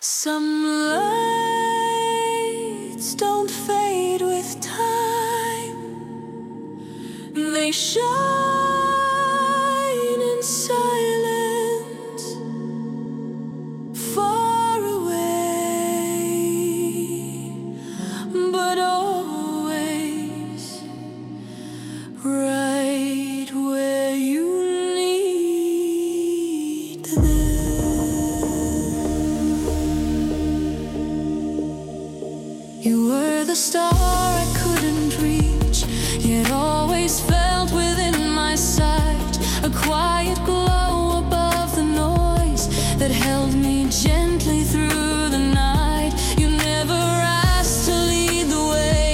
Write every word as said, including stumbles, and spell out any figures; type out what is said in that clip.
Some lights don't fade with time. They shine in silence, far away, but always right where you need them. You were the star